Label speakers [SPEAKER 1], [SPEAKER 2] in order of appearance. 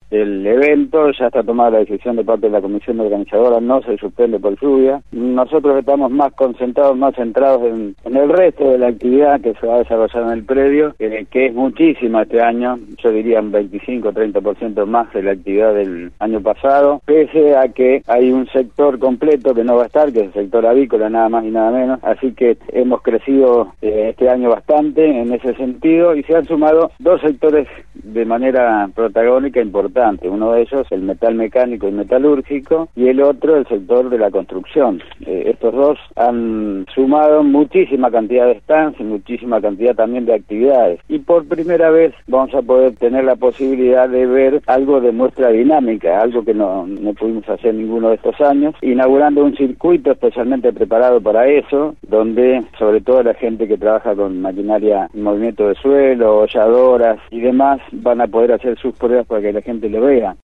[SPEAKER 1] del evento. Ya está tomada la decisión de parte de la comisión organizadora, no se suspende por lluvia. Nosotros estamos más concentrados, más centrados en el resto de la actividad que se va a desarrollar en el predio, que es muchísima este año, yo diría un 25-30% más de la actividad del año pasado, pese a que hay un sector completo que no va a estar, que es el sector avícola, nada más y nada menos, así que hemos crecido este año bastante en ese sentido, y se han sumado dos sectores de manera protagónica importante, uno de ellos el metal mecánico y metalúrgico, y el otro el sector de la construcción. Estos dos han sumado muchísima cantidad de stands y muchísima cantidad también de actividades, y por primera vez vamos a poder tener la posibilidad de ver algo de muestra dinámica, algo que no pudimos hacer ninguno de estos años, inaugurando un circuito especialmente preparado para eso, donde sobre todo la gente que trabaja con maquinaria en movimiento de suelo, holladoras y demás, van a poder hacer sus pruebas para que la gente lo vea.